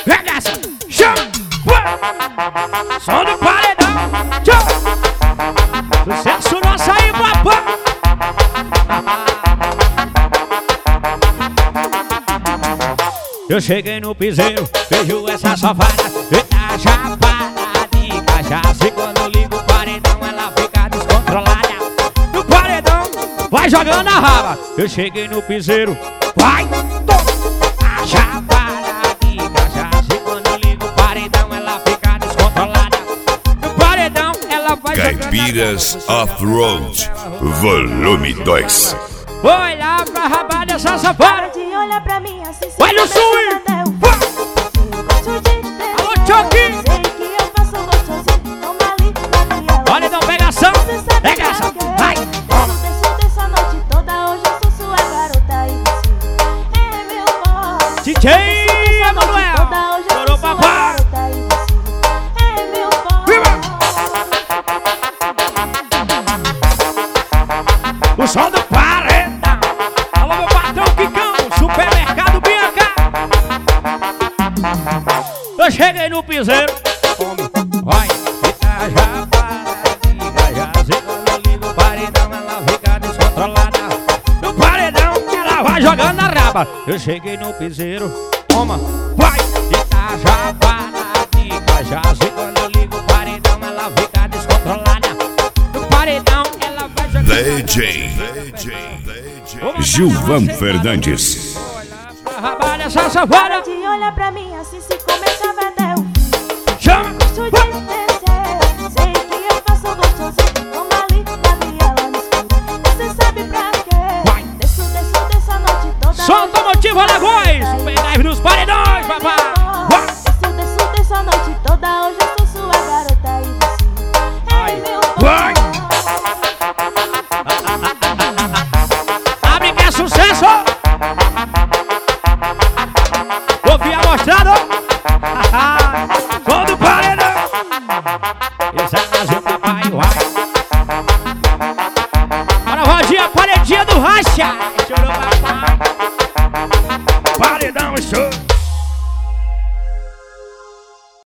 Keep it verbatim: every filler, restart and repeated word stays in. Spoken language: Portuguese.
regaça, chama, som do paredão, tchau. Sucesso nosso aí, papai. Eu cheguei no piseiro, vejo essa safada, eita chapada de cachaça. E quando eu ligo o paredão, ela fica descontrolada. No paredão, vai jogando a raba. Eu cheguei no piseiro, vai, toma, chapada de cachaça. E quando eu ligo o paredão, ela fica descontrolada. No paredão, ela vai jogando a raba. Caipiras Off-Road, volume dois. Olha pra raba dessa safada. Olha pra mim assim, olha o swing. Alô, Choque. Sei que eu faço gostosinho, toma ali na viela. Olha, então pegação. Pegação. Vai. Desço, desço a noite toda, hoje eu sou sua garota e você é meu boy. D J Emanuel. Toda hoje eu sou sua garota e você é meu boy. O som do paredão. Alô, meu patrão Kikão, supermercado Bianca. Eu cheguei no piseiro, vai, fica já para, já sei quando eu ligo o paredão, ela fica descontrolada. No paredão, ela vai jogando a raba. Eu cheguei no piseiro, toma, vai, fica já para, já sei quando eu ligo o paredão, ela fica descontrolada. No paredão, ela vai jogando a raba. D J Gilvan Fernandes. Raba dessa safada. Olha pra mim assim, se começava até o fim. Chama. Gosto de descer, sei que eu faço gostosinho, toma ali na viela no escuro. Você sabe pra quê? Vai. Desço, desço, desço a noite toda. Solta o motivo, Alagoas. Super live dos paredões, papai. Desço, desço, desço a noite toda, hoje eu sou sua garota e você é meu vai. boy. Abre que é sucesso. Ouvi amostrado. Som do paredão. Esse é mais um papai, vai. Bora, Rodinha, paredinha do racha. Chorou, papai.